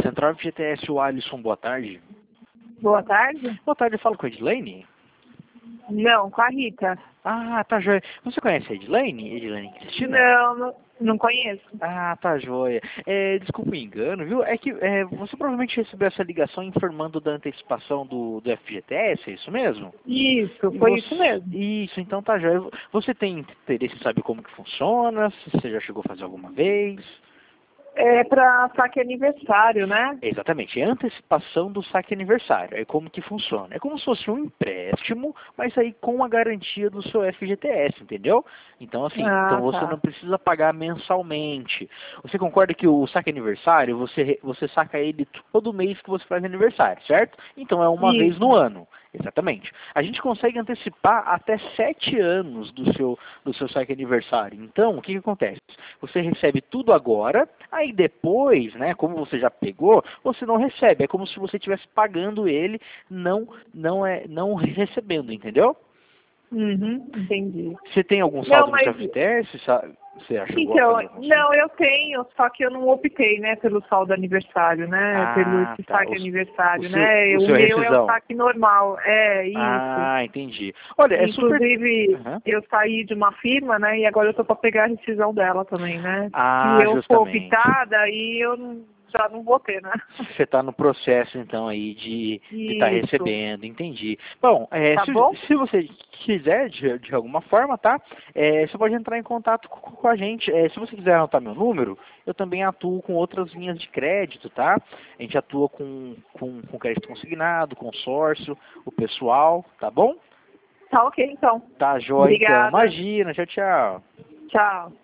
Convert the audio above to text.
Central FGTS, o Alisson, boa tarde. Boa tarde? Boa tarde, eu falo com a Edilene? Não, com a Rita. Ah, tá joia. Você conhece a Edilene? Edilene Cristina? Não conheço. Ah, tá joia. Desculpa o engano, viu? É que você provavelmente recebeu essa ligação informando da antecipação do FGTS, é isso mesmo? Isso, foi isso mesmo. Isso, então tá joia. Você tem interesse em saber como que funciona? Se você já chegou a fazer alguma vez? É para saque aniversário, né? Exatamente, é antecipação do saque aniversário. É como que funciona. É como se fosse um empréstimo, mas aí com a garantia do seu FGTS, entendeu? Então assim, Ah, você tá. não precisa pagar mensalmente. Você concorda que o saque aniversário, você saca ele todo mês que você faz aniversário, certo? Então é uma vez no Isso. ano. Exatamente. A gente consegue antecipar até 7 anos do seu saque aniversário. Então, o que acontece? Você recebe tudo agora, aí depois, né, como você já pegou, você não recebe. É como se você estivesse pagando ele, não recebendo, entendeu? Uhum, entendi. Você tem algum Não, saldo no mas seu FGTS? Você já chegou a então, fazer algum saldo? não, eu tenho, só que eu não optei, né, pelo saldo aniversário, né? Pelo Ah, esse tá. saque aniversário, O né? O seu meu é o rescisão. saque normal, é isso. Ah, entendi. Olha, é super... Inclusive, Aham. eu saí de uma firma, né? E agora eu tô para pegar a rescisão dela também, né? Se Ah, eu for justamente. optada, aí eu já não vou ter, né? Você está no processo, então, aí de estar Isso. recebendo, entendi. Bom, Tá bom? se você quiser, de alguma forma, tá? Você pode entrar em contato com a gente. Se você quiser anotar meu número, eu também atuo com outras linhas de crédito, tá? A gente atua com crédito consignado, consórcio, o pessoal, tá bom? Tá ok, então. Tá, joia, então. Obrigada. Imagina, tchau, tchau. Tchau.